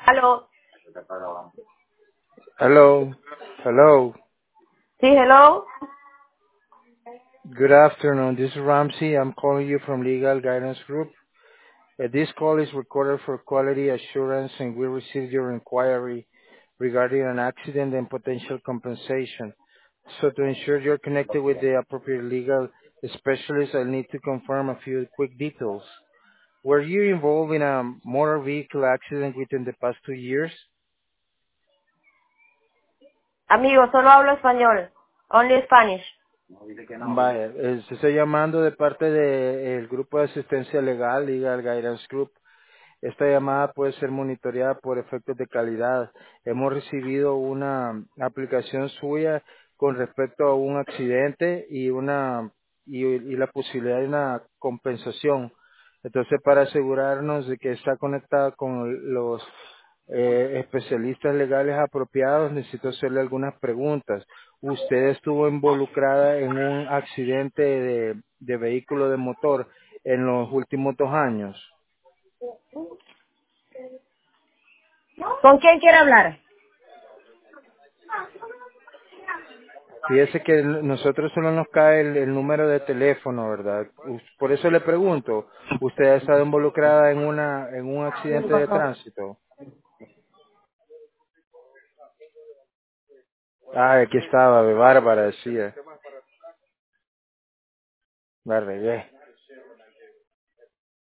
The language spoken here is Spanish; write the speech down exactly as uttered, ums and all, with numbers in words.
Aló. Hello. Hello. Sí, hello. Good afternoon. This is Ramsey. I'm calling you from Legal Guidance Group. Uh, This call is recorded for quality assurance, and we received your inquiry regarding an accident and potential compensation. So to ensure you're connected with the appropriate legal specialist, I need to confirm a few quick details. Were you involved in a motor vehicle accident within the past two years? Amigo, solo hablo español. Only Spanish. Vaya, eh, se está llamando de parte del grupo de asistencia legal, Legal Guidance Group. Esta llamada puede ser monitoreada por efectos de calidad. Hemos recibido una aplicación suya con respecto a un accidente y una y, y la posibilidad de una compensación. Entonces, para asegurarnos de que está conectada con los eh, especialistas legales apropiados, necesito hacerle algunas preguntas. ¿Usted estuvo involucrada en un accidente de, de vehículo de motor en los últimos dos años? ¿Con quién quiere hablar? Fíjese que nosotros solo nos cae el, el número de teléfono, ¿verdad? Us- Por eso le pregunto, ¿usted ha estado involucrada en una en un accidente de tránsito? Ah, aquí estaba, de Bárbara decía. La regué.